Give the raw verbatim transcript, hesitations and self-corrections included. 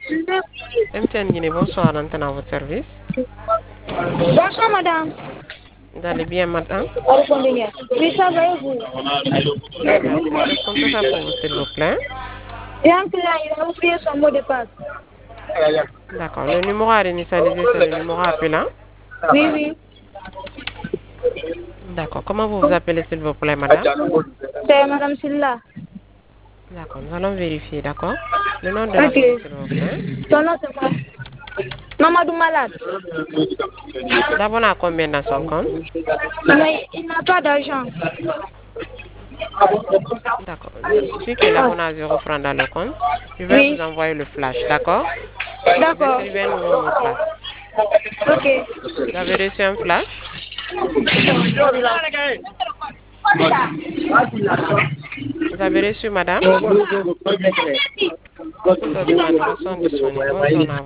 M T N Guinée, bonsoir, l'antenne à votre service. Bonsoir, madame. Vous allez bien, madame? Oui, ça va et vous? Bien, merci. Qu'est-ce qu'on peut faire pour vous, s'il vous plaît? Il y a un client, il a oublié son mot de passe. D'accord. Le numéro à réinitialiser, c'est le numéro appelant. Oui, oui. D'accord. Comment vous vous appelez, s'il vous plaît, madame? C'est madame Silla. D'accord. Nous allons vérifier, d'accord? Le nom de la Ok. famille, s'il vous plaît. Son nom, c'est quoi? Mamadou Malade. L'abonné a combien dans son compte? Mais il n'a pas d'argent. D'accord. Vu que l'abonné a zéro franc dans le compte, je vais Oui. vous envoyer le flash, d'accord? Vous D'accord. écrivez un nouveau mot de passe. Ok. Vous avez reçu un flash? Vous avez reçu, madame? Toutes les demandes sont disponibles. Bonne journée à vous.